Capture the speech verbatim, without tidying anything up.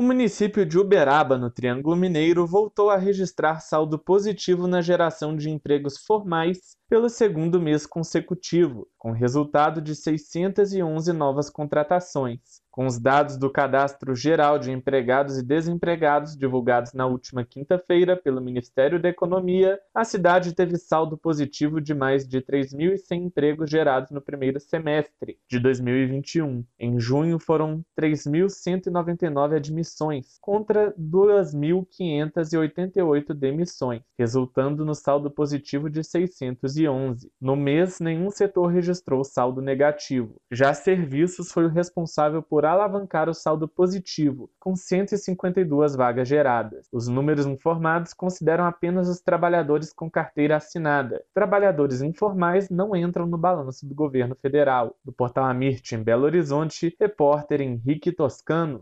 O município de Uberaba, no Triângulo Mineiro, voltou a registrar saldo positivo na geração de empregos formais pelo segundo mês consecutivo, com resultado de seiscentas e onze novas contratações. Com os dados do Cadastro Geral de Empregados e Desempregados divulgados na última quinta-feira pelo Ministério da Economia, a cidade teve saldo positivo de mais de três mil e cem empregos gerados no primeiro semestre de dois mil e vinte e um. Em junho, foram três mil cento e noventa e nove admissões, contra duas mil quinhentas e oitenta e oito demissões, resultando no saldo positivo de seiscentos e onze. No mês, nenhum setor registrou saldo negativo. Já serviços foi o responsável por alavancar o saldo positivo, com cento e cinquenta e duas vagas geradas. Os números informados consideram apenas os trabalhadores com carteira assinada. Trabalhadores informais não entram no balanço do governo federal. Do portal Amirte, em Belo Horizonte, repórter Henrique Toscano.